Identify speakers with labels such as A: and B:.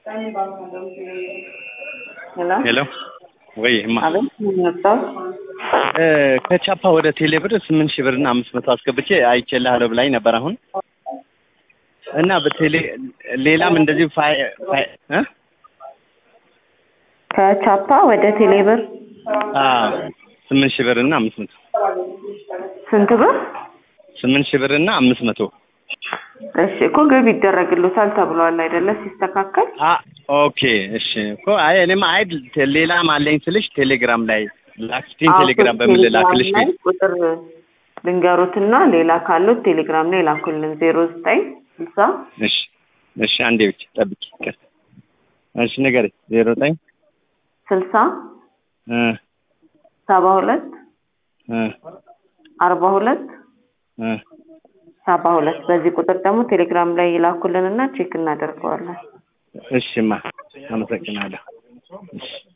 A: ሄሎ ወይ
B: አቤት ነው
A: ከቻፓ ወደ ቴሌብር 8000 ብርና 500 አስገብቼ አይቼልሃለሁ ብላኝ ነበር አሁን እና በቴሌ ሌላም እንደዚህ
B: ከቻፓ ወደ ቴሌብር
A: 8000 ብርና 500
B: ስንት ብር?
A: 8000 ብርና 500
B: እሺ እኮ ገቢ ይደረግልዎታል ተብሏል አይደለ? ሲስተካከል
A: ኦኬ እሺ እኮ አይ እኔማ አይ ሌላም አለኝ ስልሽ ቴሌግራም ላይ ላክስቲን ቴሌግራም በሚል ላክልሽ
B: ቁጥር ልንገሩትና ሌላ ካለው ቴሌግራም ላይ ላኩልን 0960
A: እሺ አንዴ ብቻ ጠብቂ እሺ ነገር 09
B: 60 72 42 72 በዚህ ቁጥር ደግሞ ቴሌግራም ላይ ይላኩልንና ቼክ እናደርገዋለን።
A: እሺማ አመሰግናለሁ።